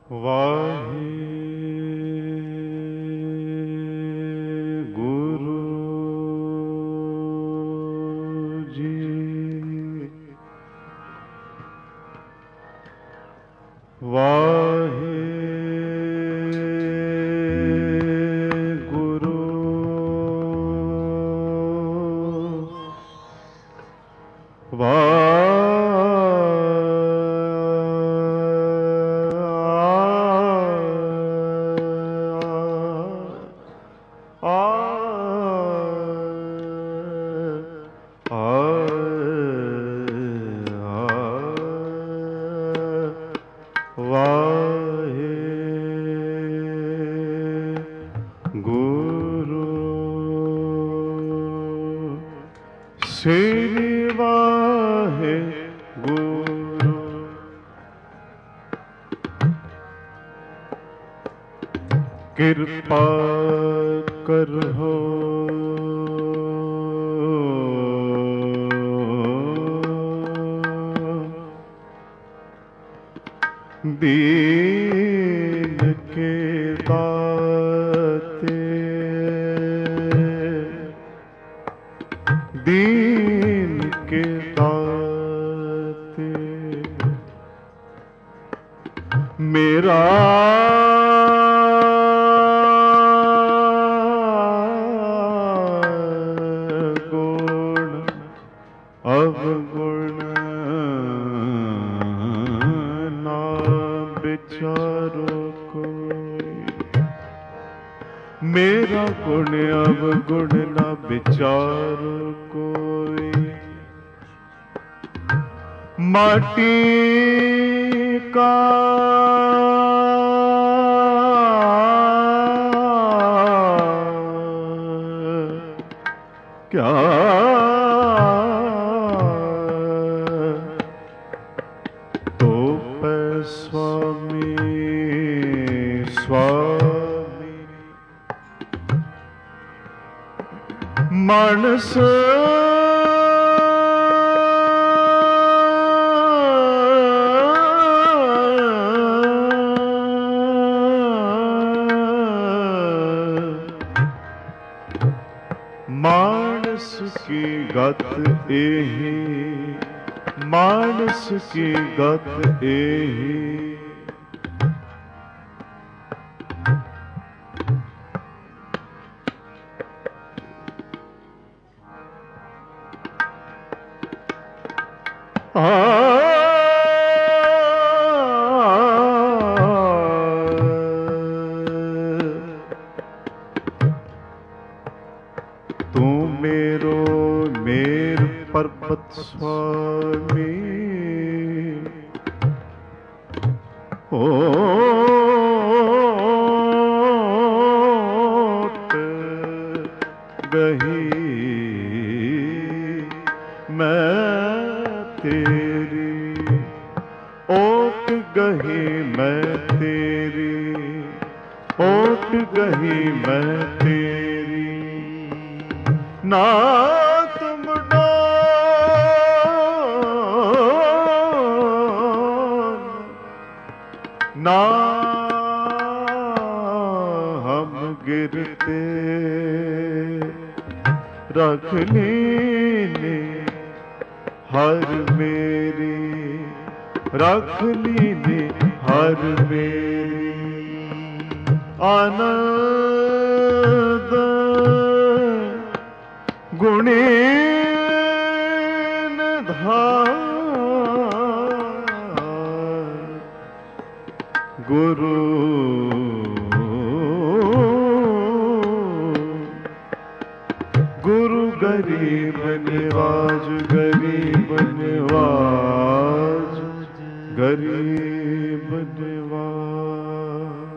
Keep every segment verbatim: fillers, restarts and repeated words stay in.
ਵਾਹਿਗੁਰੂ ਜੀ। ਵਾਹਿਗੁਰੂ ਵਾਹਿਗੁਰੂ ਸ੍ਰੀ ਵਾਹਿਗੁਰੂ। ਕਿਰਪਾ ਕਰੋ ਦੀਨ ਕੇ ਦਾਤੇ, ਦੀਨ के दाते। मेरा गुण अवगुण ना विचारो कोई, मेरा गुण अवगुण ना विचारो कोई। माटी का क्या तो पे स्वामी स्वामी। मानस मानस की गत एही, मानस की गत एही। आ तू मेरो मेर पर्वत स्वामी, ओट गही मैं तेरी, ओट गही मैं तेरी, ओट गही मैं तेरी। ना तुम डोल ना हम गिरते, रख लीने हर मेरी, रख लीने हर मेरी। आनंद गुणीन धार, गुरु गुरु गरीब निवाज, गरीब निवाज, गरीब निवाज।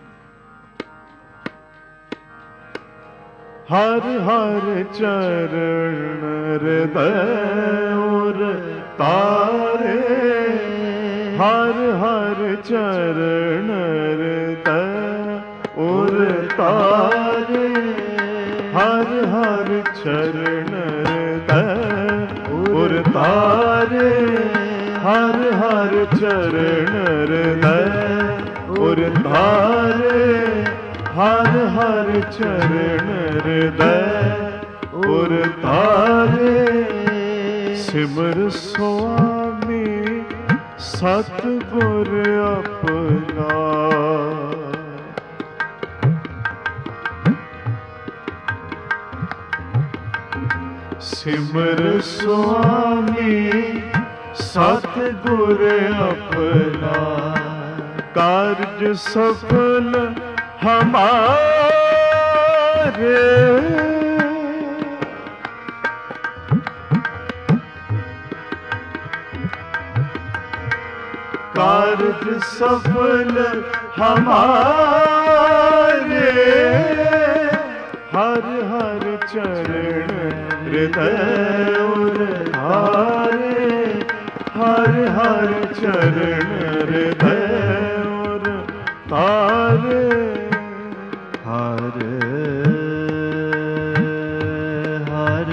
हर हर चरण हृदय और तारे, हर हर चरण हृदय और तारे, हर हर चरण हृदय और तारे, हर हर चरण हृदय धारे हर हर चरण हृदय उर धारे सिमर स्वामी सतगुर अपना सिमर स्वामी सतगुर अपना कार्य सफल हमारे कार्य सफल हमारे हर हर चरण हृदय उर धारे हर हर चरण हृदय उर धारे हर हर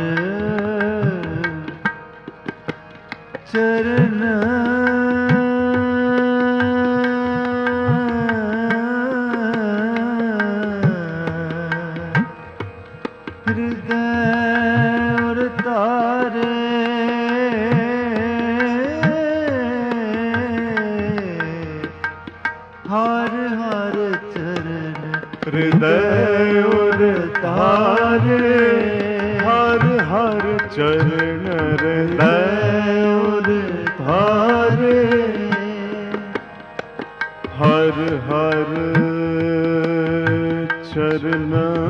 चरण हृदय उर तारे हर हर चरण हृदय उर तारे हर हर चरण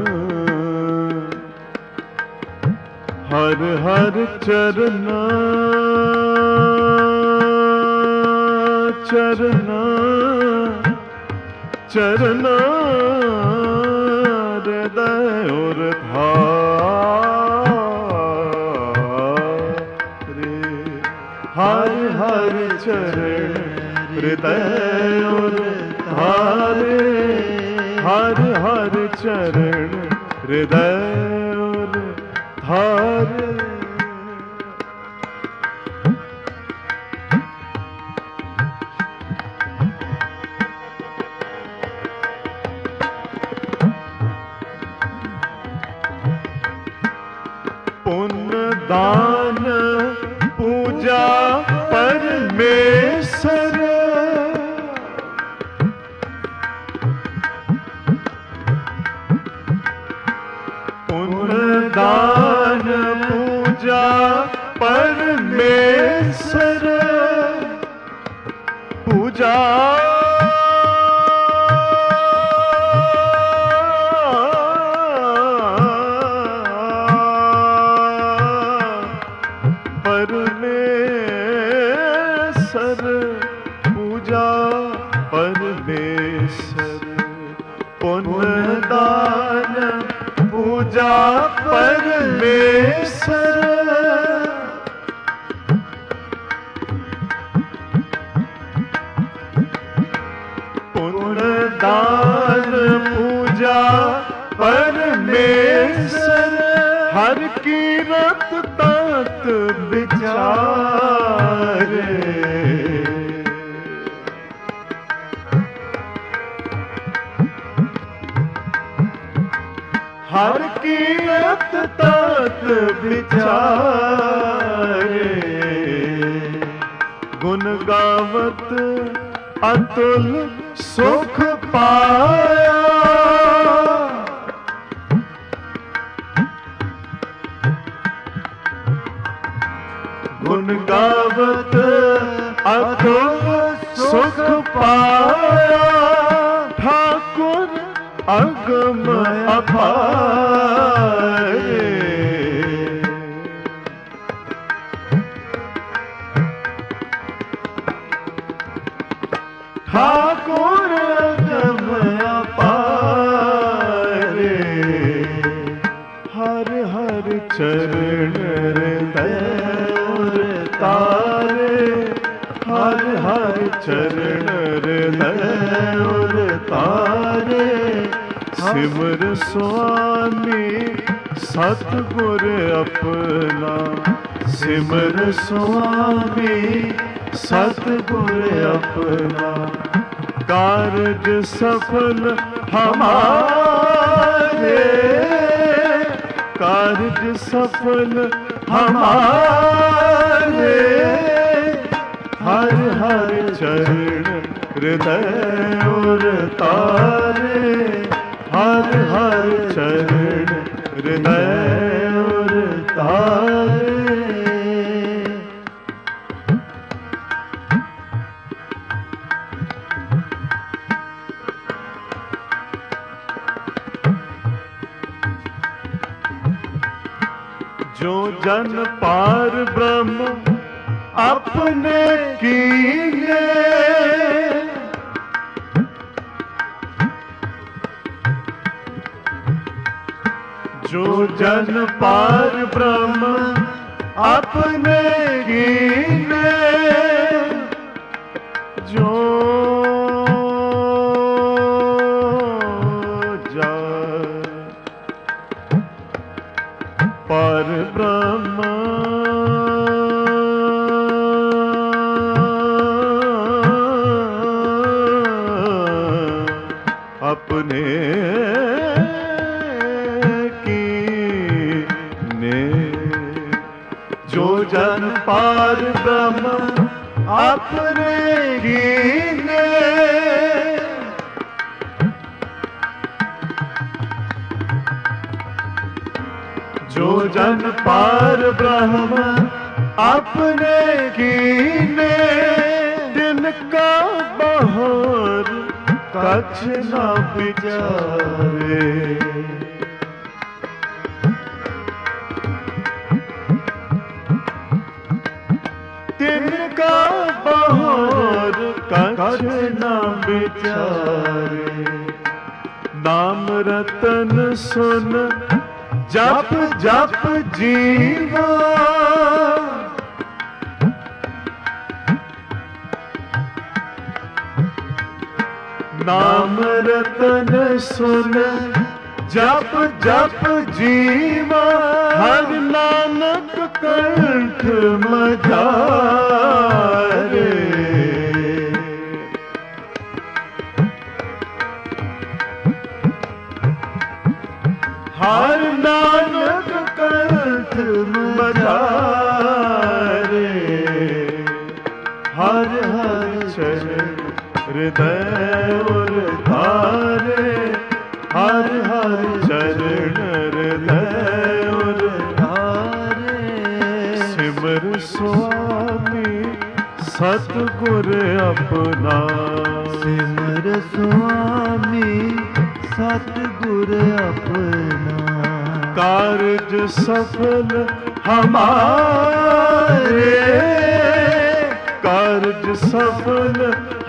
हर हर चरण चरण चरण हृदय उर धारे हर हर चरण हृदय उर धारे हर हर चरण हृदय उर धारे दान पूजा परमेश्वर पुण्य दान पूजा परमेश्वर पूजा परमेश्वर पूजा परमेश्वर पुण्य दान पूजा परमेश्वर पुण्य दान पूजा परमेश्वर हर की रत तात विचारे हर की रत तात विचारे गुण गावत अतुल सुख पाया गुण गावत अतुल सुख पाया ठाकुर अगम अपारे ठाकुर अगम अपारे हर हर चरण हृदय तारे हर हर चरण हृदय उर तारे सिमर स्वामी सतगुर अपना सिमर स्वामी सतगुर अपना कारज सफल हमारे, कारज सफल हमारे, हर हर चरण हृदय और तारे, हर हर चरण हृदय और तारे। जो जन पार ब्रह्म अपने कीने, जो जन पार ब्रह्म अपने कीने, जो पर ब्रह्म अपने कीने, जो जन पार ब्रह्म अपने कीने, जो जन पार ब्रह्म अपने कीने, तिनका बहोर कछ न विचारे, तिनका बहोर कछ न विचारे। नाम रतन सुन जप जप जीवा, नाम रतन सुन जप जप जीवा, हर नानक कंठ मझारे। हर नानक कंठ मझारे, हर हर चरण हृदय और तारे, हर हर चरण हृदय और तारे। सिमर स्वामी सतगुर अपना, सिमर स्वामी सतगुर अपना, कारज सफल हमारे, कारज सफल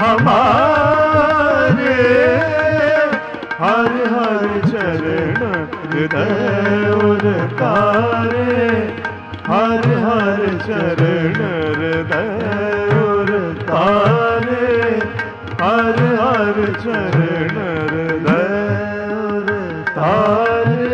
हमारे, हर हर चरण हृदय और तारे, हर हर चरण हृदय और तारे, हर हर चरण हृदय और तारे।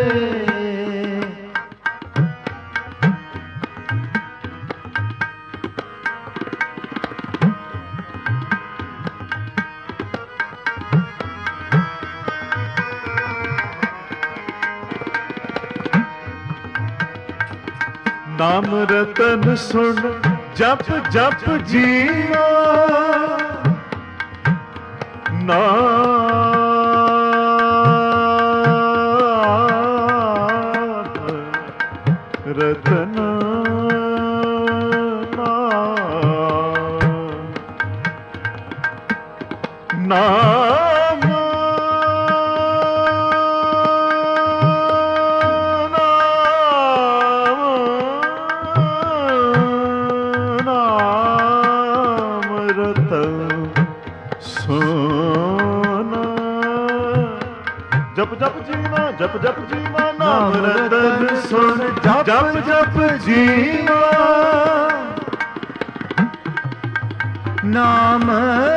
नाम रतन सुन जप जप जीवा, नाम रतन नाम, जप जप जीवा, जप जप जीवा, नाम रतन सुन जप जप जीवा, नाम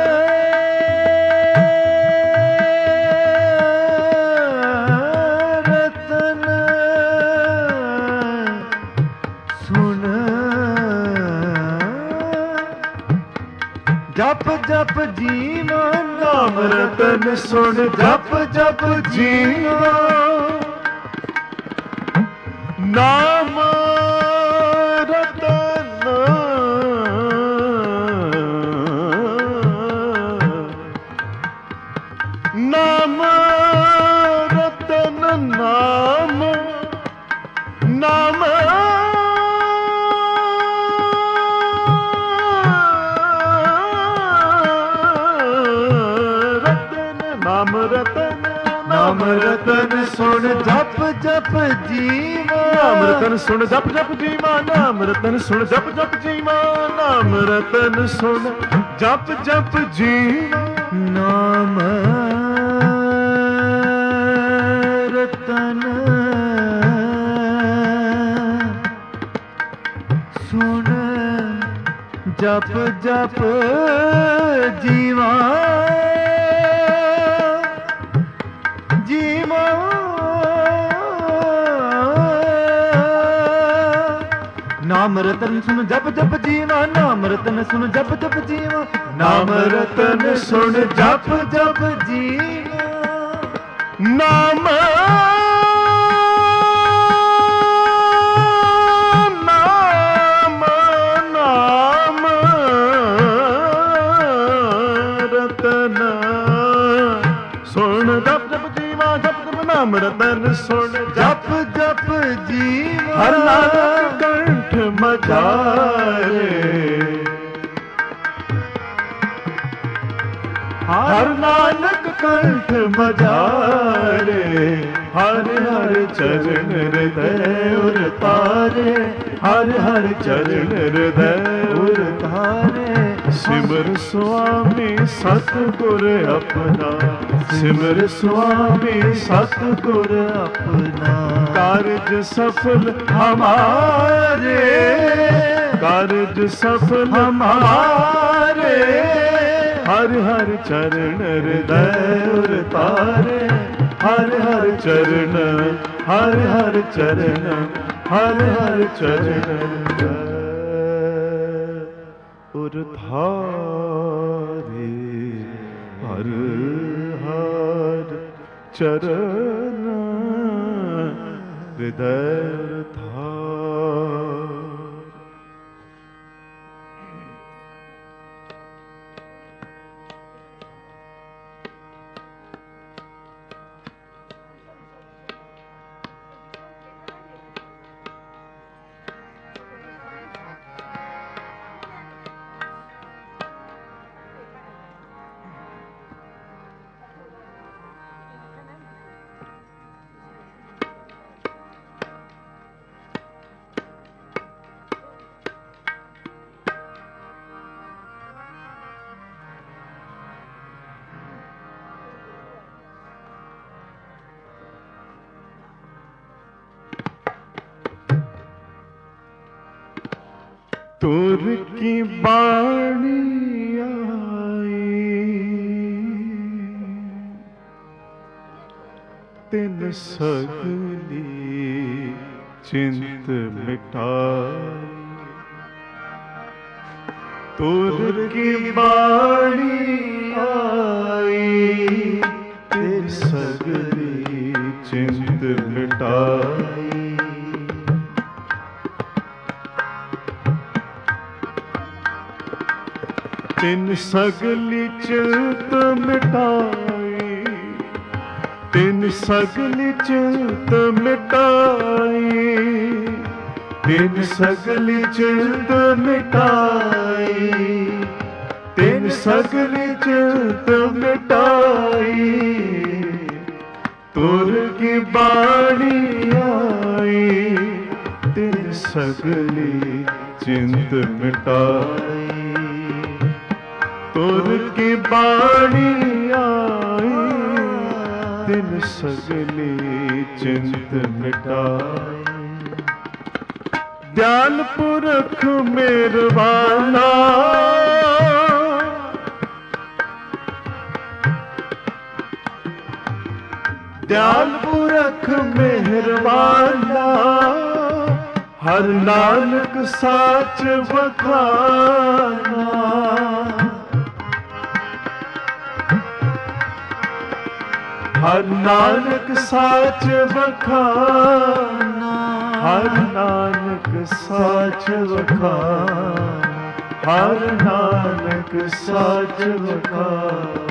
रतन सुन जप जप जीवा, ਨਾਮ ਰਤਨ ਸੁਣ ਜਪ ਜਪ ਜੀਵਾ ਨਾਮ ਰਤਨ ਨਾਮ ਰਤਨ ਨਾਮ ਨਾਮ ਨਾਮ ਰਤਨ ਨਾਮ ਰਤਨ ਸੁਣ ਜਪ ਜਪ ਜੀਵਾ ਨਾਮ ਰਤਨ ਸੁਣ ਜਪ ਜਪ ਜੀਵਾ ਨਾਮ ਰਤਨ ਸੁਣ ਜਪ ਜਪ ਜੀਵਾ ਨਾਮ ਰਤਨ ਸੁਣ ਜਪ ਜਪ ਜੀਵਾ ਨਾਮ ਰਤਨ ਸੁਣ ਜਪ ਜਪ ਜੀਵਾ ਜੀਵਾ ਨਾਮ ਰਤਨ ਸੁਣ ਜਪ ਜਪ ਜੀਵਾ ਨਾਮ ਰਤਨ ਸੁਣ ਜਪ ਜਪ ਜੀਵਾ ਨਾਮ ਰਤਨ ਸੁਣ ਜਪ ਜਪ ਜੀਵਾ ਨਾਮ ਨਾਮ ਨਾਮ ਰਤਨ ਸੁਣ ਜਪ ਜਪ ਜੀਵਾ ਜਪ ਜਪ ਨਾਮ ਰਤਨ ਸੁਣ ਜਪ ਜਪ ਜੀਵਾ ਹਰ ਨਾਨਕ ਕੰਠ ਮਝਾਰੇ ਹਰ ਨਾਨਕ ਕੰਠ ਮਝਾਰੇ ਹਰ ਹਰ ਚਰਨ ਹਿਰਦੈ ਉਰ ਤਾਰੇ ਹਰ ਹਰ ਚਰਨ ਹਿਰਦੈ ਉਰ ਤਾਰੇ ਸਿਮਰ ਸੁਆਮੀ ਸਤਿਗੁਰ ਆਪਣਾ ਸਿਮਰ ਸੁਆਮੀ ਸਤਿਗੁਰ ਆਪਣਾ ਕਾਰਜ ਸਫਲ ਹਮਾਰੇ ਕਾਰਜ ਸਫਲ ਹਮਾਰੇ ਹਰ ਹਰ ਚਰਨ ਹਿਰਦੈ ਉਰ ਤਾਰੇ ਹਰ ਹਰ ਚਰਨ ਹਰ ਹਰ ਚਰਨ ਹਰ ਹਰ ਚਰਨ ਉਰ ਧਾਰੇ ਹਰ ਹਰ ਚਰਨ ਹਿਰਦੈ ਧਾਰ तुर की बाणी आई तिन सगली चिंत मिटाई तुर की बाणी आई तिन सगली चिंत मिटाई तिन सगली चिंत मिटाई तिन सगली चिंत मिटाई तिन सगली चिंत मिटाई तिन सगली चिंत मिटाई तुर की बाणी आई तिन सगली चिंत मिटाई तुर की बाणी आई तिन सगली चिंत मिटाई दयाल पुरख मेहरबाना दयाल पुरख मेहरबाना हर नानक साच बखाना ਹਰ ਨਾਨਕ ਸਾਚ ਵਖਾਨਾ, ਹਰ ਨਾਨਕ ਸਾਚ ਵਖਾਨਾ, ਹਰ ਨਾਨਕ ਸਾਚ ਵਖਾਨਾ।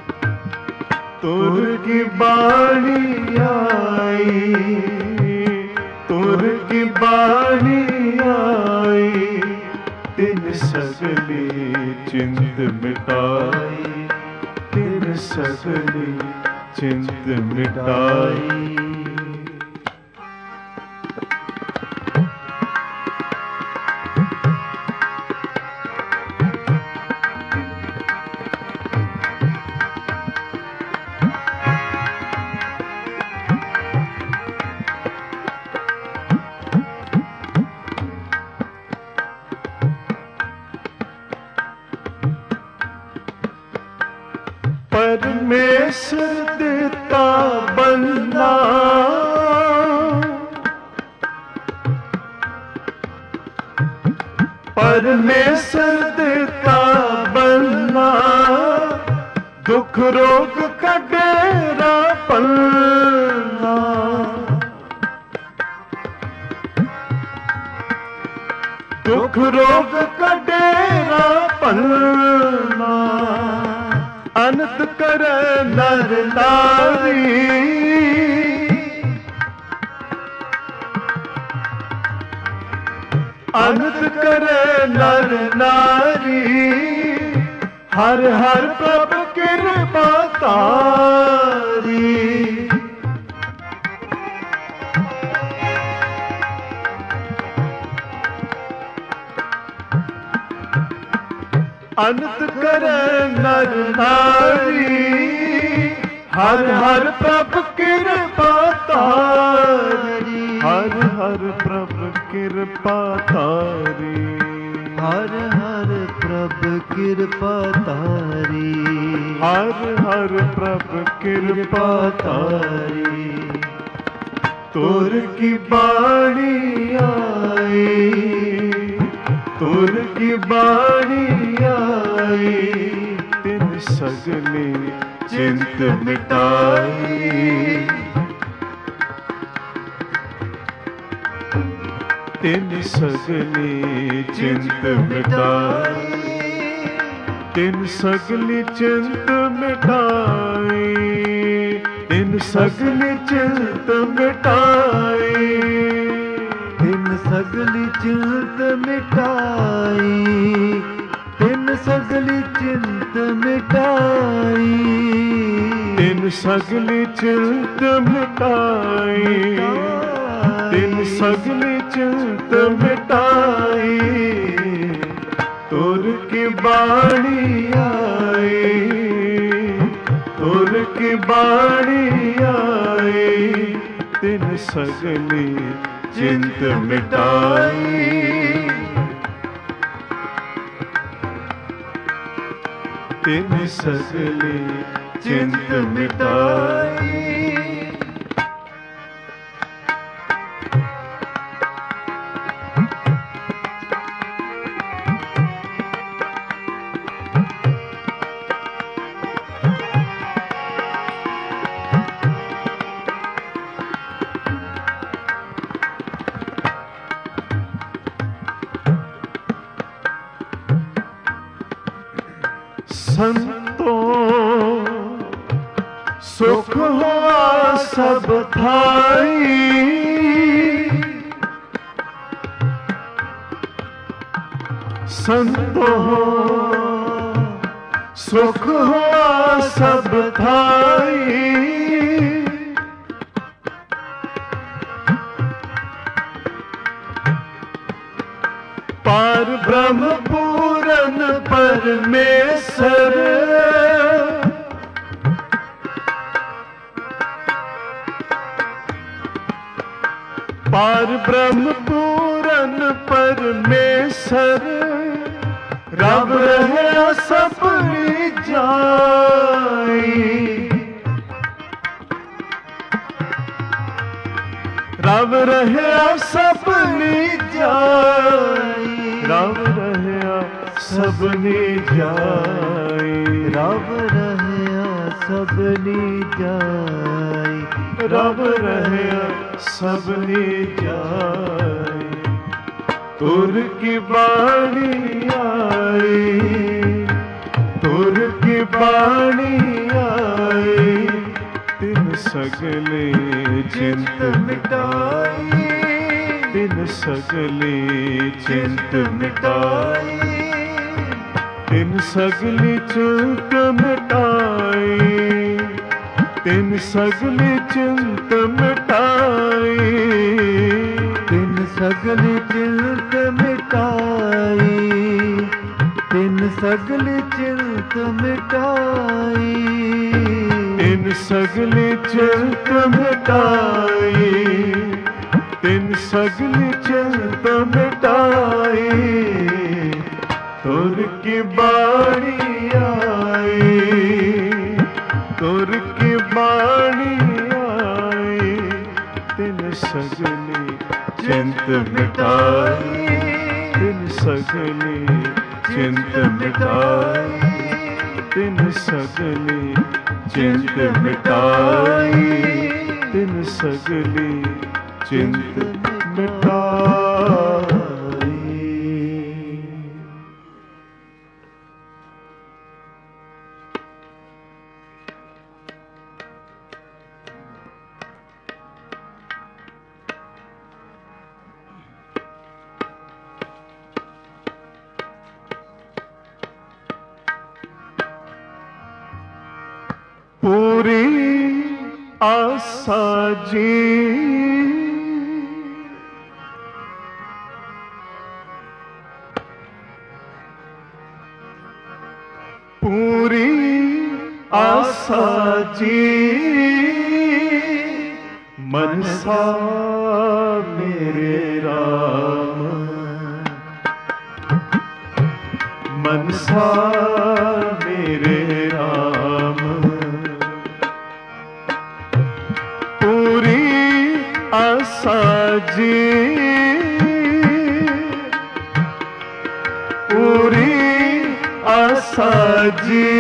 ਤੁਰ ਕੀ ਬਾਣੀ ਆਈ, ਤੁਰ ਕੀ ਬਾਣੀ ਆਈ, ਤਿਨ ਸਗਲੀ ਚਿੰਤ ਮਿਟਾਈ, ਤਿਨ ਸਗਲੀ ਚਿੰਤ ਮਿਟਾਈ। ਪਰਮੇਸ਼ਰ ਦਿੱਤਾ ਬੰਦਾ, ਪਰਮੇਸ਼ਰ ਦਿੱਤਾ ਬੰਦਾ, ਦੁੱਖ ਰੋਗ ਕੱਢੇਰਾ ਪੱਲਾ। ਦੁੱਖ ਰੋਗ ਕੱਢੇਰਾ ਪੱਲਾ, ਅਨੰਤ ਕਰੈ ਨਰ ਨਾਰੀ, ਅਨੰਤ ਕਰੈ ਨਰ ਨਾਰੀ, ਹਰ ਹਰ ਪ੍ਰਭ ਕਿਰਪਾ ਤਾਰੀ। ਅਨੰਤ ਕਰੈ ਨਰ ਨਾਰੀ, ਹਰ ਹਰ ਪ੍ਰਭ ਕਿਰਪਾ ਤਾਰੀ, ਹਰ ਹਰ ਪ੍ਰਭ ਕਿਰਪਾ ਤਾਰੀ, ਹਰ ਹਰ ਪ੍ਰਭ ਕਿਰਪਾ ਤਾਰੀ, ਹਰ ਹਰ ਪ੍ਰਭ ਕਿਰਪਾ ਤਾਰੀ। ਤੁਰ ਕੀ ਬਾਣੀ ਆਈ, ਤੁਰ ਕੀ ਬਾਣੀ ਆਈ, ਤਿਨ ਸਗਲੀ ਚਿੰਤ ਮਿਟਾਈ, ਤਿਨ ਸਗਲੀ ਚਿੰਤ ਮਿਟਾਈ, ਤਿਨ ਸਗਲੀ ਚਿੰਤ ਮਿਟਾਈ, ਤਿਨ ਸਗਲੀ ਚਿੰਤ ਮਿਟਾਈ, ਤਿਨ ਸਗਲੀ ਚਿੰਤ ਮਿਟਾਈ, ਤਿਨ ਸਗਲੀ ਚਿੰਤ ਮਿਟਾਈ, ਤਿਨ ਸਗਲੀ ਚਿੰਤ ਮਿਟਾਈ, ਤਿਨ ਸਗਲੀ ਚਿੰਤ ਮਿਟਾਈ। ਤੁਰ ਕੀ ਬਾਣੀ ਆਈ, ਤੁਰ ਕੀ ਬਾਣੀ ਆਈ, ਤਿਨ ਸਗਲੀ ਚਿੰਤ ਮਿਟਾਈ, ਤਿਨ ਸਗਲੀ ਚਿੰਤ ਮਿਟਾਈ। ਸੰਤੋ ਸੁਖ ਹੋਆ ਸਭ ਥਾਈ, ਸੰਤੋ ਸੁਖ ਹੋਆ ਸਭ ਥਾਈ, ਪਾਰ ਬ੍ਰਹਮ ਪੂਰਨ ਪਰਮੇਸ਼ਰ, ਪਾਰ ਬ੍ਰਹਮ ਪੂਰਨ ਪਰਮੇਸ਼ਰ, ਰਬ ਰਹਿਆ ਸਭਨੀ ਜਾਈ, ਰਬ ਰਹਿਆ ਸਭਨੀ ਜਾਈ, ਰਬ ਰਹਿਆ ਸਭਨੀ ਜਾਈ, ਰਬ ਰਹਿਆ सबनी जाई, रब रहया सबनी जाई। तुर की बाणी आई, तुर की बाणी आई, तिन सगले चिंत मिटाई, तिन सगले चिंत मिटाई, तिन सगली चिंत मिटाई, तिन सगली चिंत मिटाई, तिन सगली चिंत मिटाई, तिन सगली चिंत मिटाई, तिन सगली चिंत मिटाई, तिन सगली चिंत मिटाई। तुर की बाणी आई, तुर की बाणी आई, तिन सगली चिंत मिटाई, तिन सगली चिंत मिटाई, तिन सगली चिंत मिटाई, तिन सगली चिंत मिटाई। पूरी आशा जी, पूरी आशा जी, मनसा मेरे राम, मनसा मेरे राम। पूरी आशा जी, पूरी आशा जी,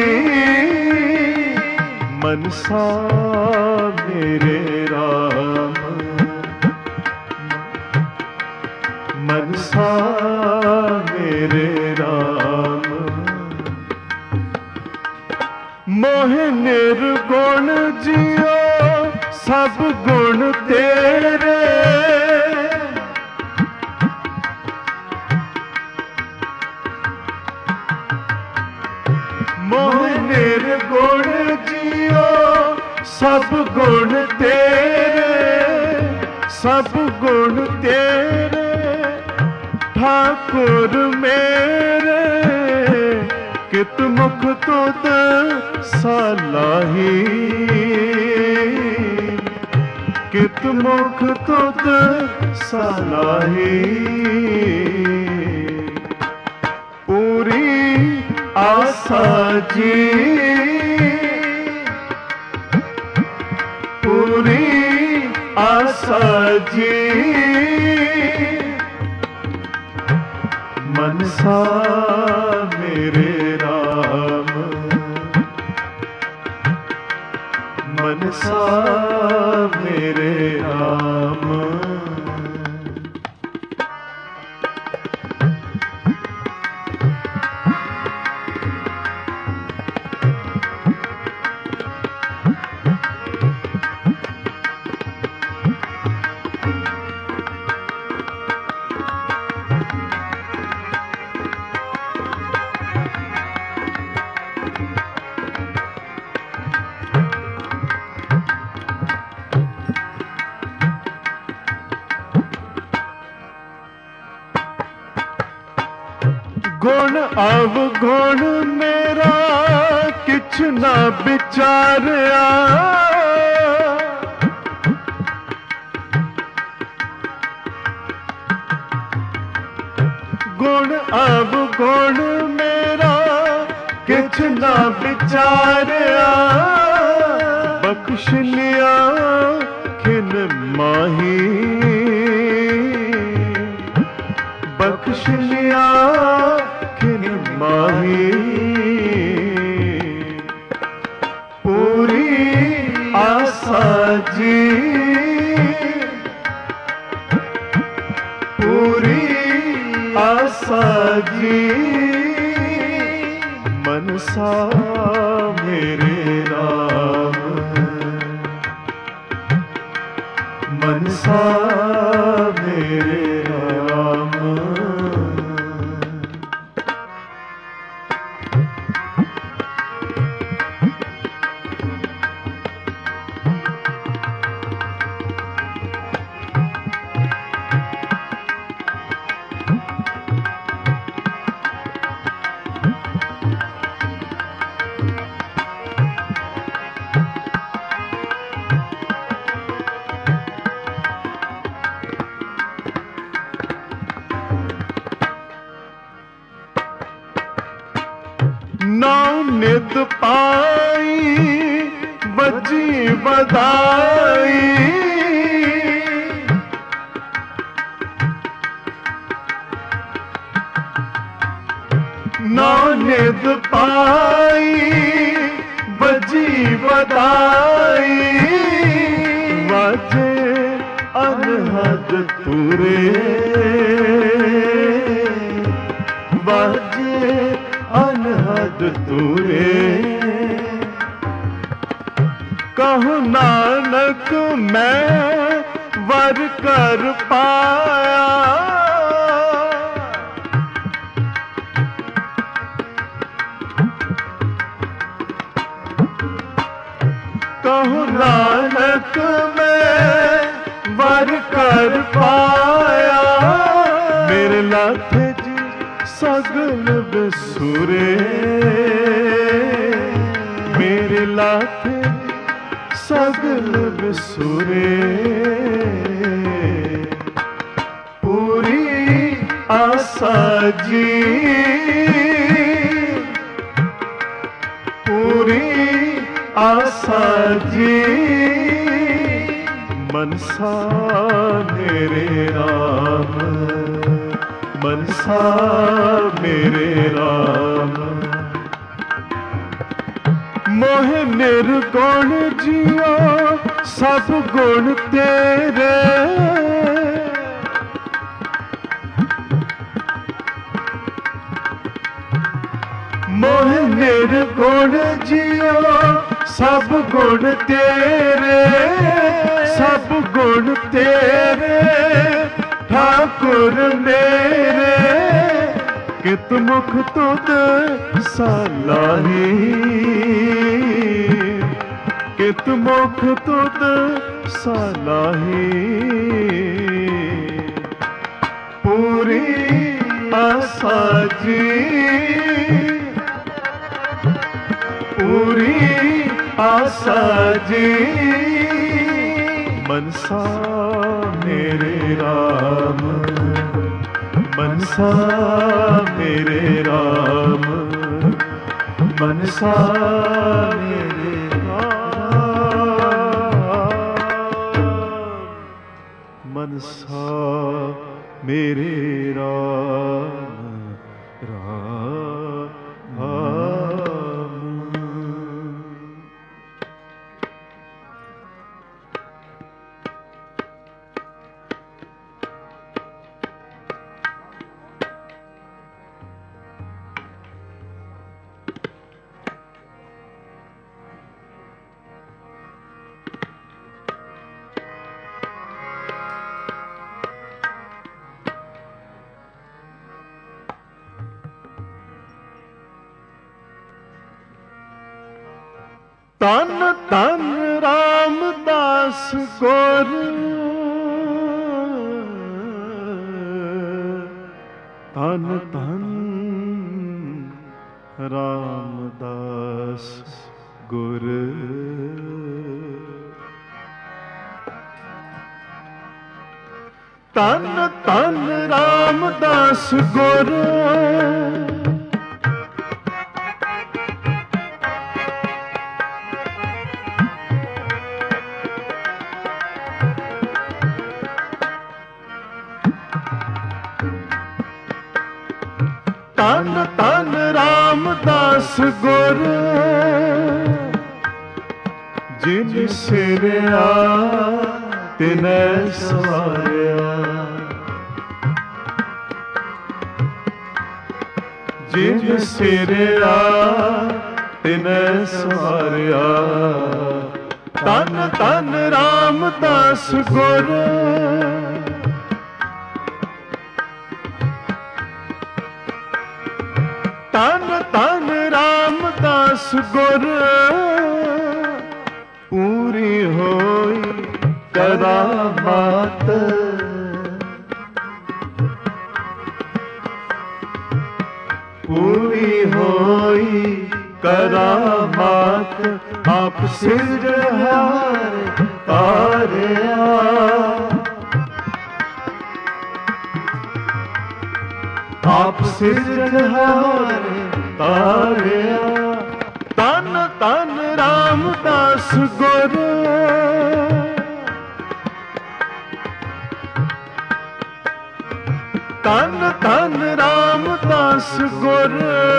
मनसा मेरे राम, मनसा मेरे राम। मोह निर्गुण जियो सब गुण तेरे, मोह निर्गुण जियो सब गुण तेरे, सब गुण तेरे ठाकुर मेरे। कित मुख तुद सलाही, कित मुख तुद सलाही। पूरी आशा जी, पूरी आशा जी, मनसा मेरे राम, मनसा मेरे राम। गुण अवगुण मेरा किछ ना विचारिया, गुण अवगुण मेरा किछ ना विचारिया। बख्श लिया खिन माही, बख्श लिया खिन माही। पूरी आसा जी पूरी आसा जी मनसा मेरे राम मनसा मेरे राम नाम नित पाई बजी बधाई नाम नित पाई बजी बधाई वाजे अनहद तुरे वाजे अनहद तुरे कहु नानक मैं वर कर पाया कहु नानक मैं वर कर पाया मेरे लाथे जी सगल बिसुरे मेरे लाथे सगल बिसुरे पूरी आसा जी पूरी आसा जी मनसा मेरे राम मनसा मेरे राम मोह निर्गुण जियो सब गुण तेरे मोह निर्गुण जियो सब गुण तेरे सब गुण तेरे ठाकुर मेरे कित मुख तुद सलाही कित मुख तुद सलाही पूरी आसा जी पूरी आसा जी मनसा मेरे राम मनसा मेरे राम मनसा मेरे राम मनसा मेरे राम राम तन तन रामदास गुर तन तन रामदास गुर तन तन रामदास गुर तन तन रामदास गुर ਜਿਨ ਸਿਰਿਆ ਤਿਨੈ ਸਵਾਰਿਆ, ਜਿਨ ਸਿਰਿਆ ਤਿਨੈ ਸਵਾਰਿਆ। ਧੰਨ ਧੰਨ ਰਾਮਦਾਸ ਗੁਰ, ਧੰਨ ਧੰਨ ਰਾਮਦਾਸ ਗੁਰ, ਪੂਰੀ ਹੋਈ ਕਰਾਮਾਤ, ਪੂਰੀ ਹੋਈ ਕਰਾਮਾਤ। ਆਪ ਸਿਰਜਹਾਰ ਤਾਰਿਆ, ਆਪ ਸਿਰਜਹਾਰ ਤਾਰਿਆ। ਧੰਨ ਧੰਨ ਰਾਮਦਾਸ ਗੁਰ, ਧੰਨ ਧੰਨ ਰਾਮਦਾਸ ਗੁਰ,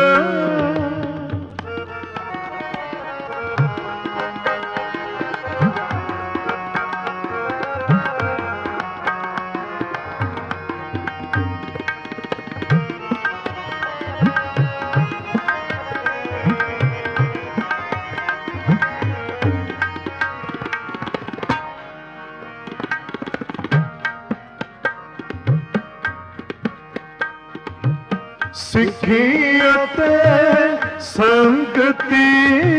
ਸਿੱਖੀ ਅਤੇ ਸੰਗਤੀ,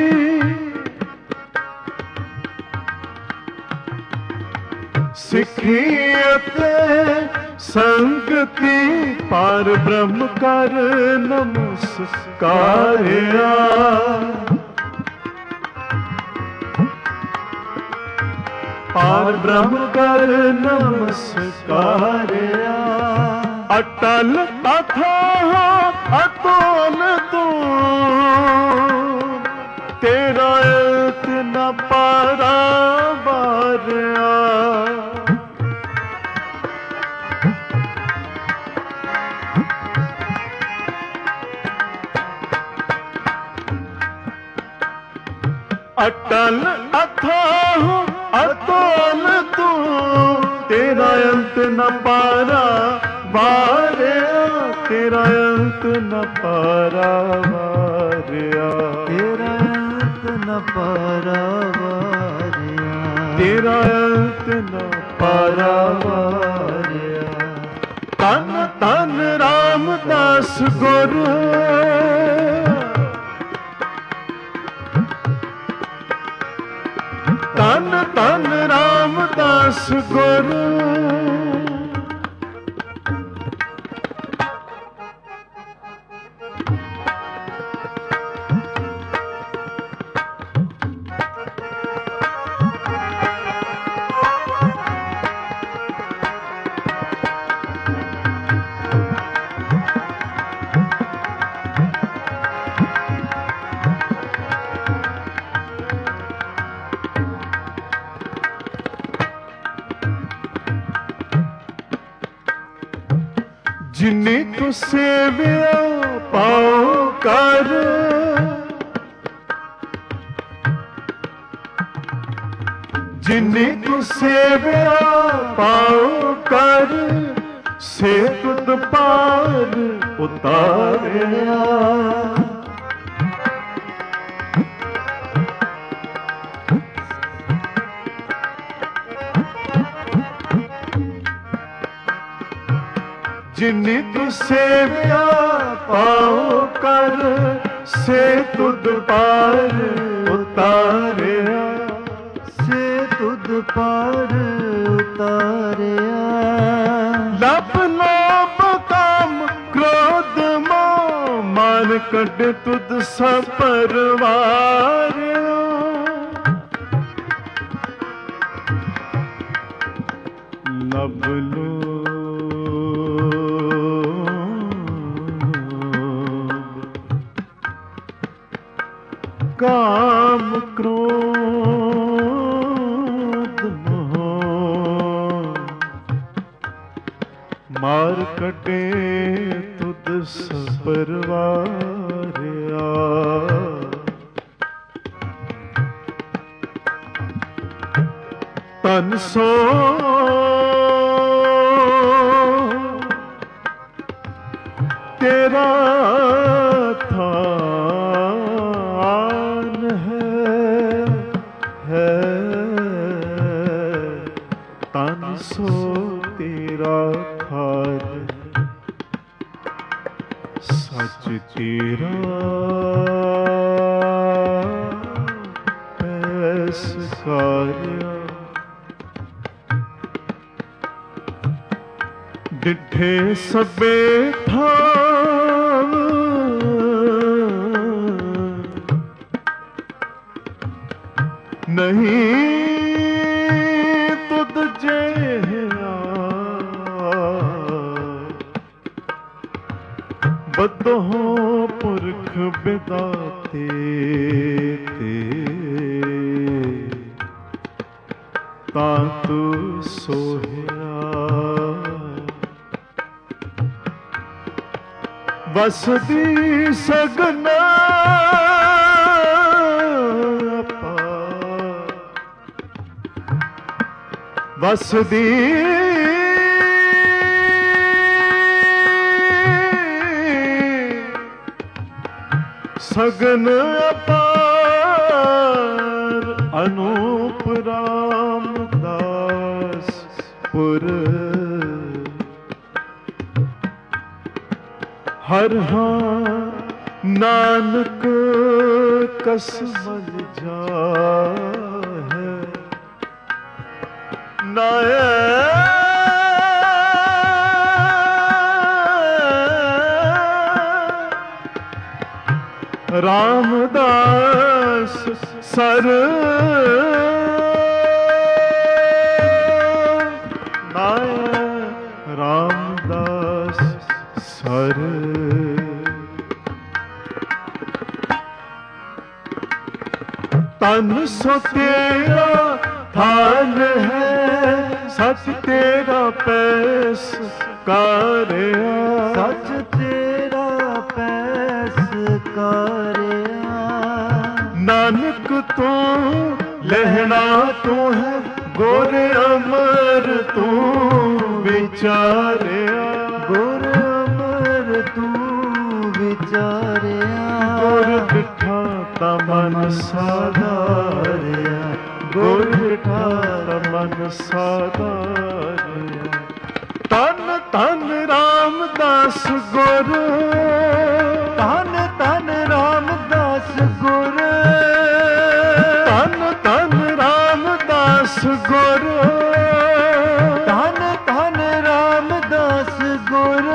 ਸਿੱਖੀ ਅਤੇ ਸੰਗਤੀ। ਪਰ ਬ੍ਰਹਮ ਕਰ ਨਮਸਕਾਰਿਆ, ਪਰ ਬ੍ਰਹਮ ਕਰ ਨਮਸਕਾਰਿਆ। ਅਟਲ ਅਥਾਹ ਅਤੁਲ ਤੂੰ, ਤੇਰਾ ਅੰਤ ਨ ਪਾਰਾਵਾਰਿਆ। ਅਟਲ ਅਥਾਹ ਅਤੁਲ ਤੂੰ, ਤੇਰਾ ਅੰਤ ਨ ਪਾਰਾਵਾਰਿਆ, ਤੇਰਾ ਅੰਤ ਨ ਪਾਰਾਵਾਰਿਆ, ਤੇਰਾ ਅੰਤ ਨ ਪਾਰਾਵਾਰਿਆ, ਤੇਰਾ ਅੰਤ ਨ ਪਾਰਾਵਾਰਿਆ। ਧੰਨ ਧੰਨ ਰਾਮਦਾਸ ਗੁਰ, ਧੰਨ ਧੰਨ ਰਾਮਦਾਸ ਗੁਰ। ਜਿਨੇ ਕੋ ਸੇਵਿਆ ਪਾਉ ਕਰ, ਜਿਨੇ ਕੋ ਸੇਵਿਆ ਪਾਉ ਕਰ, ਸੇ ਤੁਧ ਪਾਰ ਉਤਾਰਿਆ। ਜਿਨੇ ਤੂੰ ਸੇਵਿਆ ਪਾਉ ਕਰ, ਸੇ ਤੁਧ ਪਾਰ ਉਤਾਰਿਆ, ਸੇ ਤੁਧ ਪਾਰ ਉਤਾਰਿਆ। ਲੱਭ ਲੋਭ ਕਾਮ ਕ੍ਰੋਧ ਮੋਹ, ਮਾਨ ਕੱਢ ਤੁਧ ਸਭ ਪਰਵਾਰਿਆ। ਲੱਭ ਲੋ ਕਾਮ ਕ੍ਰੋਧ ਮੋਹ, ਮਾਰ ਕੱਢੇ ਤੁਧ ਸਭ ਪਰਵਾਰਿਆ। ਤਨ ਸੋ ਤੇਰਾ ਥਾਨ ਹੈ, ਹੈ ਤਨ ਸੋ ਤੇਰਾ ਥਾਨ, ਸੱਚ ਤੇਰਾ ਪੈਸ ਸਾਰਿਆ। ਡਿਠੇ ਸਭੇ ਥਾਵ ਨਹੀਂ ਤੁਧ ਜਿਹਾ, ਬਦੋਹਾਂ ਪੁਰਖ ਬਿਦਾਤੇ ਤੇ ਤਾਂ ਤੂੰ ਸੋਹਿਆ। ਵਸਦੀ ਸਗਨਾ ਅਪਾਰ, ਵਸਦੀ ਸਗਨ ਅਪਾਰ, ਅਨੂਪ ਰਾਮਦਾਸ ਪੁਰ। ਹਰ ਹਾਂ ਨਾਨਕ ਕਸਮਲ ਜਾਹੈ, ਨਾਏ ਰਾਮਦਾਸ ਸਰ, ਨਾਏ ਰਾਮਦਾਸ ਸਰ। ਤਨ ਸੋ ਤੇਰਾ ਥਾਨ ਹੈ, ਸੱਚ ਤੇਰਾ ਪੈਸ ਕਾਰਿਆ, ਸੱਚ ਤੇਰਾ ਪੈਸ ਕਾਰਿਆ। ਨਾਨਕ ਤੂੰ ਲਹਿਣਾ ਤੂੰ ਹੈ, ਗੁਰ ਅਮਰ ਤੂੰ ਵਿਚਾਰਿਆ, ਗੁਰ ਅਮਰ ਤੂੰ ਵਿਚਾਰਿਆ। ਗੁਰ ਬਿਠਾ ਤਾ ਮਨ ਸਾਧਾਰਿਆ, ਗੁਰ ਬਿਠਾ ਤਾ ਮਨ ਸਾਧਾਰਿਆ। ਤਨ ਤਨ ਰਾਮਦਾਸ ਗੁਰ, ਤਨ ਤਨ ਰਾਮਦਾਸ ਗੁਰ, ਤਨ ਤਨ ਰਾਮਦਾਸ ਗੁਰ, ਤਨ ਤਨ ਰਾਮਦਾਸ ਗੁਰ।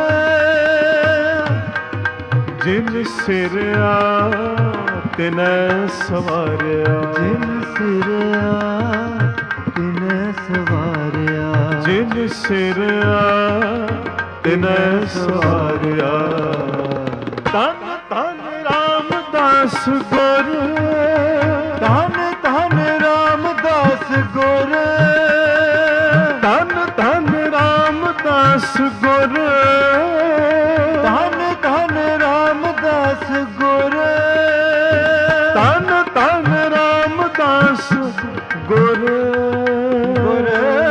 ਜਿਨ ਸਿਰਿਆ ਤਿਨੈ ਸਵਾਰਿਆ, ਜਿਨ ਸਿਰਿਆ ਤਿਨੈ ਸਵਾਰਿਆ, ਜਿਨ ਸਿਰਿਆ ਤਿਨੈ ਸਵਾਰਿਆ। ਤਨ ਤਨ ਰਾਮਦਾਸ ਗੁਰ, ਤਨ ਤਨ ਰਾਮਦਾਸ ਗੁਰ, ਤਨ ਤਨ ਰਾਮਦਾਸ ਗੁਰ, ਤਨ ਤਨ ਰਾਮਦਾਸ ਗੁਰ, ਤਨ ਤਨ ਰਾਮਦਾਸ ਗੁਰ, ਗੁਰ।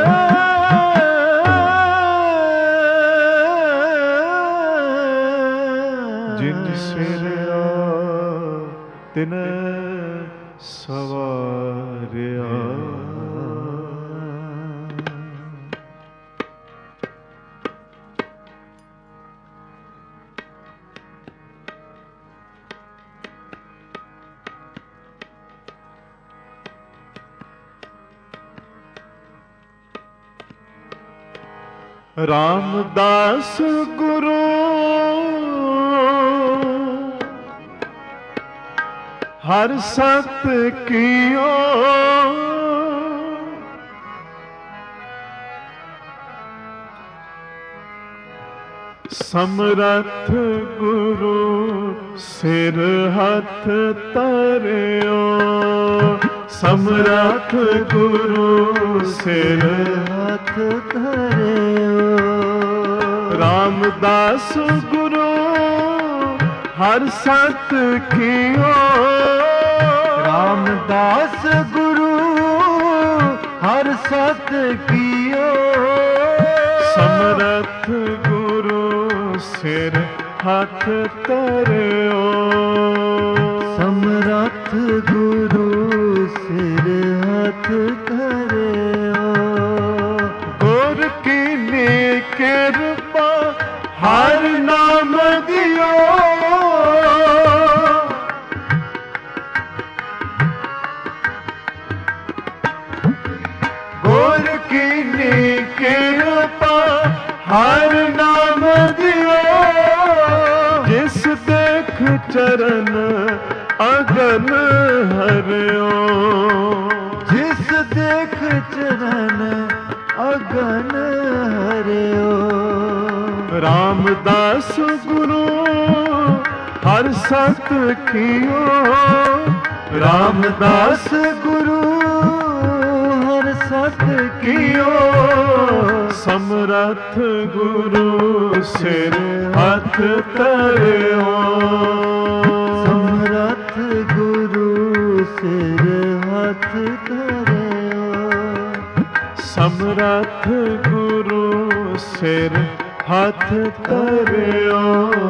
ਜਿਨ ਸਿਰਿਆ ਤਿਨੈ ਸਵਾਰਿਆ। ਰਾਮਦਾਸ ਗੁਰੂ ਹਰ ਸਤ ਕੀਓ, ਸਮਰੱਥ ਗੁਰੂ ਸਿਰ ਹੱਥ ਧਰਿਓ, ਸਮਰੱਥ ਗੁਰੂ ਸਿਰ ਹੱਥ ਧਰਿਓ। ਰਾਮਦਾਸ ਗੁਰੂ ਹਰ ਸਤ ਕੀਓ, ਰਾਮਦਾਸ ਗੁਰੂ ਹਰ हर सत कियो। समरथ गुरु सिर हाथ धरियो। समरथ गुरु सिर हाथ धरियो। गुर कीनी कृपा हर नाम दियो। गुर कीनी कृपा हर नाम दियो। जिस देख चरण अगन हरियो। जिस देख चरण अगन हरियो। रामदास गुरु हर सत कियो। रामदास गुरु हर सत कियो। समरथ गुरु सिर हाथ धरियो। समरथ गुरु सिर हाथ धरियो। समरथ गुरु सिर हाथ धरियो।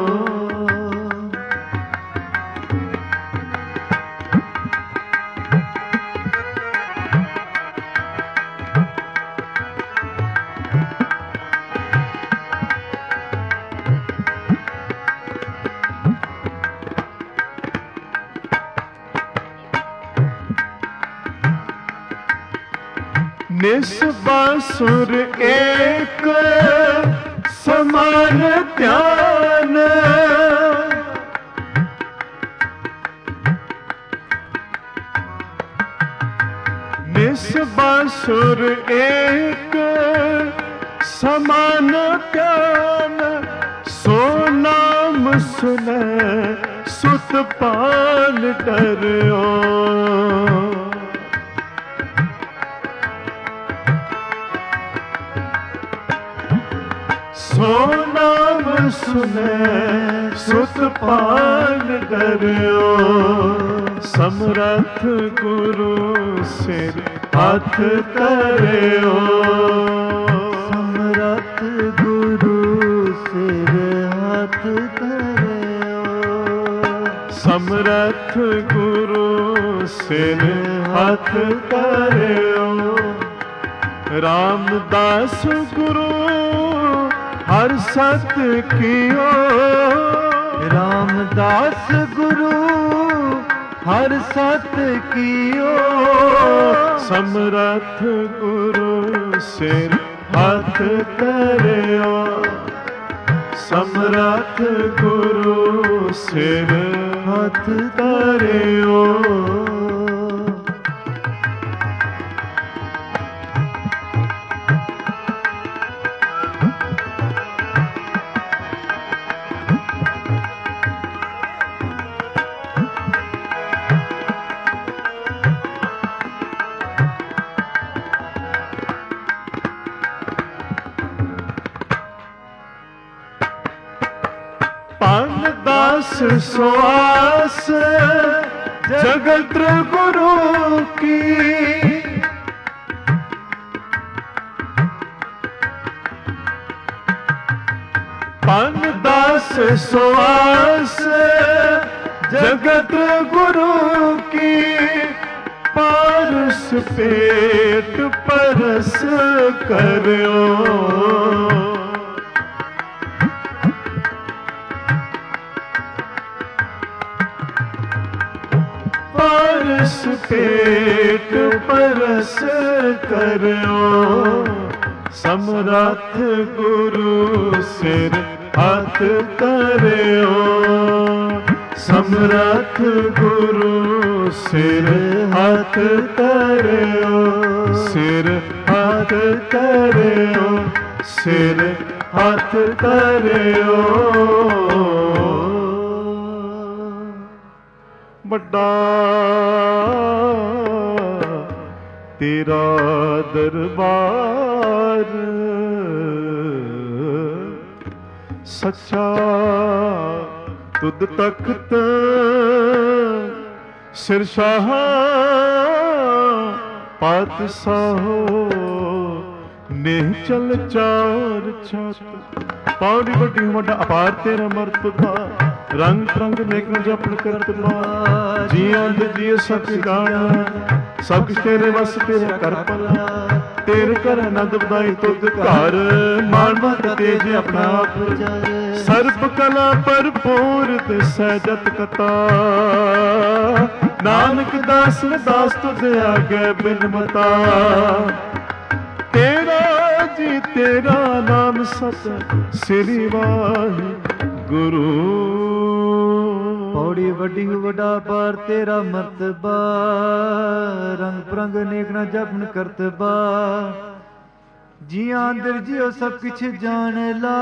निस्बासुर एक समान ध्यान। निस्बासुर एक समान ध्यान। सो नाम सुने सुत पाल डरियो। सो नाम सुने सुत पाल डरियो। समरथ गुरु सिर हाथ धरियो। समरथ गुरु सिर हाथ धरियो। समरथ गुरु सिर हाथ धरियो। रामदास गुरु हर सत कियो। रामदास गुरु हर सत कियो। समरथ गुरु सिर हाथ धरियो। समरथ गुरु सिर हाथ धरियो। पानदास सुआस जगत गुरु की। पानदास सुआस जगत गुरु की। पारस पेट परस करो। पारस पेट परस करो। समरथ गुरु सिर हाथ धरियो। समरथ गुरु सिर हाथ धरियो। सिर हाथ धरियो। सिर हाथ धरियो। बड़ा तेरा दरबार सच्चा तुद तख्त सिरशाह ਪਾਤਸ਼ਾਹੋ ਨੇਹ ਚਲ ਚਾਰ ਛਤ। ਪੌੜੀ ਵੱਡੀ ਵੱਡਾ ਅਪਾਰ ਤੇਰਾ ਮਰਤਬਾ, ਰੰਗ ਰੰਗ ਨੇਕ ਨ ਜਪਨ ਕਰਤਬਾ। ਜੀਆਂ ਦੇ ਜੀ ਸਭ ਗਾਣਾ, ਸਭ ਕੁਛ ਤੇਰੇ ਵਸ ਤੇਰਾ ਕਰ ਭਲਾ। ਤੇਰੇ ਘਰ ਆਨੰਦ ਵਧਾਈ ਤੁਧ ਘਰ, ਮਾਣ ਮਤ ਤੇਜ ਆਪਣਾ ਆਪ ਸਰਬ ਕਲਾ ਭਰਪੂਰ ਤੇ ਸਹਿਜਤ ਕਤਾ। ਨਾਨਕ ਦਾਸ ਦਾਸ ਤੁਧ ਆਗੇ ਬਿਨ ਮਤਾ। ਤੇਰਾ ਜੀ ਤੇਰਾ ਨਾਮ ਸਤ ਸ੍ਰੀ ਵਾਹਿਗੁਰੂ। ਪੌੜੀ ਵੱਡੀ ਵੱਡਾ ਪਾਰ ਤੇਰਾ ਮਰਤਬਾ, ਰੰਗ ਪ੍ਰੰਗ ਨੇਕ ਨਾ ਜਪਨ ਕਰਤਬਾ। ਜੀਆਂ ਅੰਦਰ ਜਿਉ ਸਭ ਕਿਛ ਜਾਣ ਲਾ,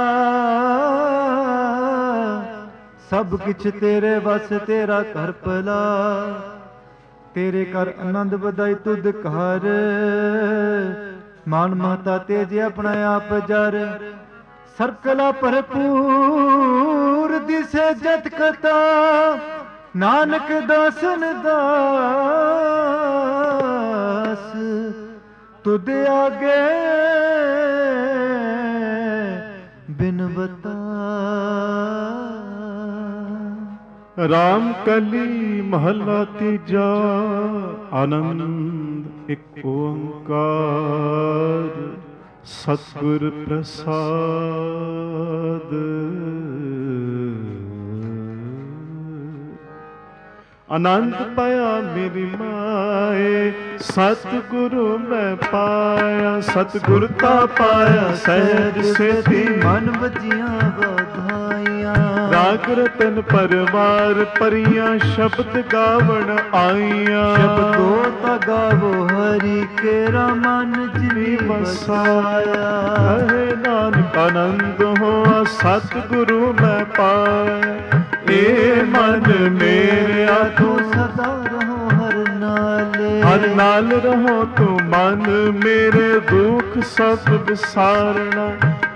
ਸਭ ਕਿਛ ਤੇਰੇ ਵਸ ਤੇਰਾ ਕਰ ਭਲਾ। ਤੇਰੇ ਕਰ ਆਨੰਦ ਵਧਾਈ ਤੁਧ ਘਰ, ਮਾਨ ਮਹਤਾ ਤੇਜ ਆਪਣਾ ਆਪ ਜਰ। ਸਰਕਲਾ ਭਰਪੂਰ ਦਿਸੇ ਜਤ ਕਤਾ, ਨਾਨਕ ਦਾਸਨ ਦਾਸ ਤੁਧ ਆਗੇ ਬਿਨਵਤਾ। ਰਾਮ ਕਲੀ ਮਹੱਲਾ ਤੀਜਾ। ਆਨੰਦ ਇੱਕ ਓੰਕਾਰ ਸਤਿਗੁਰ ਪ੍ਰਸਾਦ। ਆਨੰਦ ਪਾਇਆ ਮੇਰੀ ਮਾਏ, ਸਤਿਗੁਰੂ ਮੈਂ ਪਾਇਆ। ਸਤਿਗੁਰ ਤਾ ਪਾਇਆ ਸਹਿਜ ਸੇਤੀ, ਮਨ ਵਜੀਆਂ ਵਧਾਈਆਂ। ਰਾਗ ਰਤਨ ਪਰਵਾਰ ਪਰੀਆਂ, ਸ਼ਬਦ ਗਾਵਣ ਆਈਆਂ। ਸ਼ਬਦੋ ਤਾ ਗਾਵੋ ਹਰੀ ਕੇਰਾ, ਮਨ ਜਿਨੀ ਵਸਾਇਆ। ਕਹੇ ਨਾਨਕ ਆਨੰਦ ਹੋਆ ਸਤਿਗੁਰੂ ਮੈਂ ਪਾਇਆ। ਏ ਮਨ ਮੇਰਿਆ ਤੂੰ ਸਦਾ ਰਹੋ ਹਰ ਨਾਲੇ, ਹਰ ਨਾਲ ਰਹੋ ਤੂੰ ਮਨ ਮੇਰੇ। ਦੁੱਖ ਸਭ ਵਿਸਾਰਣਾ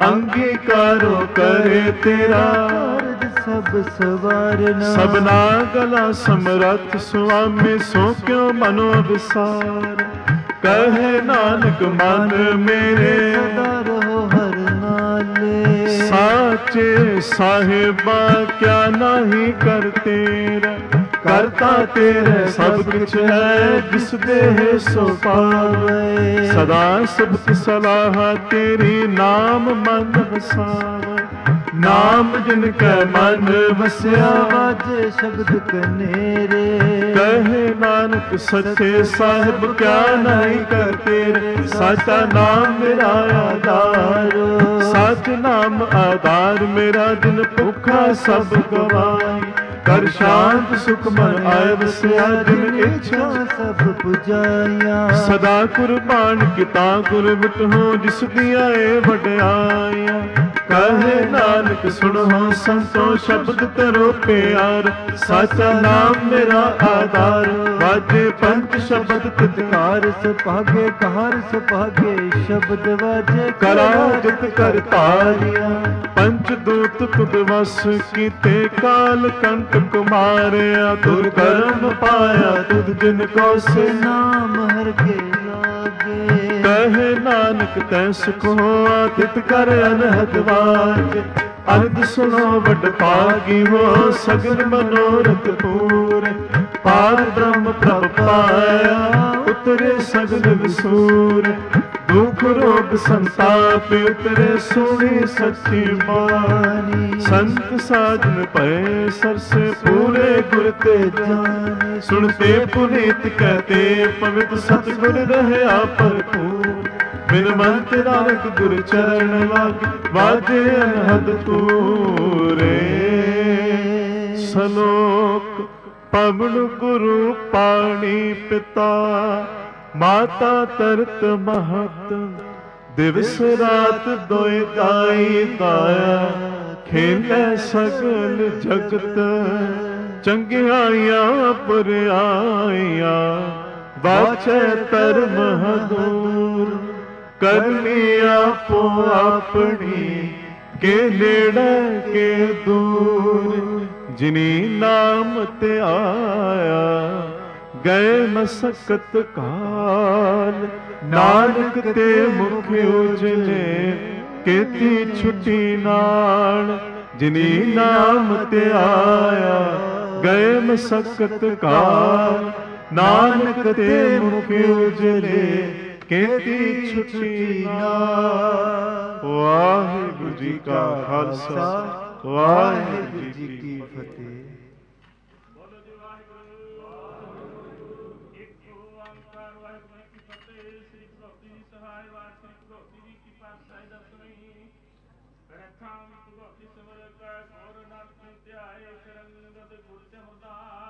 ਅੰਗੀਕਾਰੋ ਕਰੇ ਤੇਰਾ। ਸਭ ਸਵਾਰਨਾ ਸਭਨਾ ਗਲਾ ਸਮਰੱਥ ਸੁਆਮੀ, ਸੋ ਕਿਉ ਮਨੋ ਵਿਸਾਰ। ਕਹੇ ਨਾਨਕ ਮਨ ਮੇਰੇ ਸਦਾ ਰਹੋ ਹਰ ਨਾਲੇ। ਸਾਚੇ ਸਾਹਿਬਾ ਕਿਆ ਨਹੀਂ ਕਰ ਤੇਰਾ, ਕਰਤਾ ਤੇਰੇ ਸਭ ਕੁਛ ਹੈ ਜਿਸ ਦੇਹ ਸੋ ਪਾਵੇ। ਸਦਾ ਸਬਤ ਸਲਾਹ ਤੇਰੀ ਨਾਮ ਮਨ ਵਸਾਵੇ। ਨਾਮ ਜਿਨ ਕੈ ਮਨ ਵਸਿਆ, ਵਾਜੇ ਸ਼ਬਦ ਕਨੇਰੇ। ਕਹੇ ਨਾਨਕ ਸੱਚੇ ਸਾਹਿਬ ਕਿਆ ਨਹੀਂ ਕਰ ਤੇਰੇ। ਸਾਚਾ ਨਾਮ ਮੇਰਾ ਆਧਾਰ, ਸੱਚ ਨਾਮ ਆਧਾਰ ਮੇਰਾ। ਜਿਨ ਭੁੱਖਾ ਸਭ ਗਵਾਈ, ਕਰ ਸ਼ਾਂਤ ਸੁਖ ਮਨ ਆਏ ਵਸਿਆ। ਜਿਨ ਇੱਛਾ ਸਭ ਪੁਜਾਈਆਂ। ਸਦਾ ਕੁਰਬਾਨ ਕੀਤਾ ਗੁਰ ਵਿਟਹੁ, ਜਿਸ ਦੀਆਂ ਏ ਵਡਿਆਈਆਂ। ਕਹੇ ਨਾਨਕ ਸੁਣੋ ਸੰਤੋ ਸ਼ਬਦ ਕਰੋ ਪਿਆਰ। ਸਾਚਾ ਨਾਮ ਮੇਰਾ ਆਧਾਰ, ਵਾਜੇ ਪੰਚ ਸ਼ਬਦ ਤਿਤਕਾਰ। ਸੁਭਾਗੇ ਕਹਾਰ ਸੁਭਾਗੇ ਸ਼ਬਦ ਵਾਜੇ, ਕਰਾ ਜਿਤ ਕਰ ਧਾਰਿਆ। ਪੰਚ ਦੂਤ ਤੁਧ ਵਸ ਕੀਤੇ, ਕਾਲ ਕੰਟਕ ਮਾਰਿਆ। ਤੁਰ ਕਰਮ ਪਾਇਆ ਤੁਧ ਜਿਨ ਕੋ ਸੇ, ਨਾਮ ਹਰ ਕੇ ਲਾਗੇ। ਕਹੇ ਨਾਨਕ ਤੈ ਸੁਖ ਹੋਆ, ਤਿਤ ਕਰ ਅਨਹਦ ਵਾਜ। ਅਰਧ ਸੁਣੋ ਵੱਡ ਭਾਗੀ ਹੋ, ਸਗਲ ਮਨੋਰਥ ਪੂਰੇ। ਪਾਰ ਬ੍ਰਹਮ ਪ੍ਰਭ ਪਾਇਆ, ਉਤਰੇ ਸਗਲ ਵਿਸੂਰ। ਦੁਖ ਰੋਗ ਸੰਤਾਪ ਉਤਰੇ, ਸੋਹਣੀ ਸੱਚੀ ਬਾਣੀ। ਸੰਤ ਸਾਜਨ ਪਏ ਸਰਸੇ, ਪੂਰੇ ਗੁਰ ਤੇ ਜਾਣੇ। ਸੁਣਤੇ ਪੁਨੀਤ ਕਹਤੇ, ਪਵਿੱਤ ਸਤਿਗੁਰ ਰਹਿਆ ਭਰਪੂਰ। ਬਿਨ ਮੰਤ ਨਾਨਕ ਗੁਰ ਚਰਨ ਲਾਗੇ, ਵਾਜੇ ਅਨਹਦ ਤੂਰੇ। ਸਲੋਕ ਪਵਨ ਗੁਰੂ ਪਾਣੀ ਪਿਤਾ, ਮਾਤਾ ਤਰਤ ਮਹਤ। ਦਿਵਸ ਰਾਤ ਦੋਇ ਦਾਈ ਦਾਇਆ, ਖੇਲੇ ਸਗਲ ਜਗਤ। ਚੰਗਿਆਈਆਂ ਪੁਰਿਆਈਆਂ, ਵਾਚੈ ਧਰਮ ਹਦੂਰ। ਕਰਨੀ ਆਪੋ ਆਪਣੀ, ਕੇ ਨੇੜੇ ਕੇ ਦੂਰ। ਜਿਨੀ ਨਾਮ ਤੇ ਆਇਆ, ਗਏ ਮਸਕਤ ਕਾਲ, ਨਾਨਕ ਤੇ ਮੁਖ ਉਜਲੇ, ਕੀਤੀ ਛੁੱਟੀ ਨਾਲ, ਜਿਨੀ ਨਾਮ ਤੇ ਆਇਆ। ਗਏ ਮਸਕਤ ਕਾਲ, ਨਾਨਕ ਤੇ ਮੁਖ ਉਜਲੇ, ਕੀਤੀ ਛੁੱਟੀ ਨਾਲ। ਵਾਹਿਗੁਰੂ ਜੀ ਕਾ ਖਾਲਸਾ, ਵਾਹਿਗੁਰੂ ਜੀ ਕੀ ਫਤਿਹ। ਪ੍ਰਥਮ ਭਗਵਤੀ ਸਿਮਰ ਕੈ ਸੋਰ ਨਾਨਕ ਧਿਆਏ, ਸ਼ਰਨ ਗਦ ਗੁਰ ਸਿਮਰਦਾ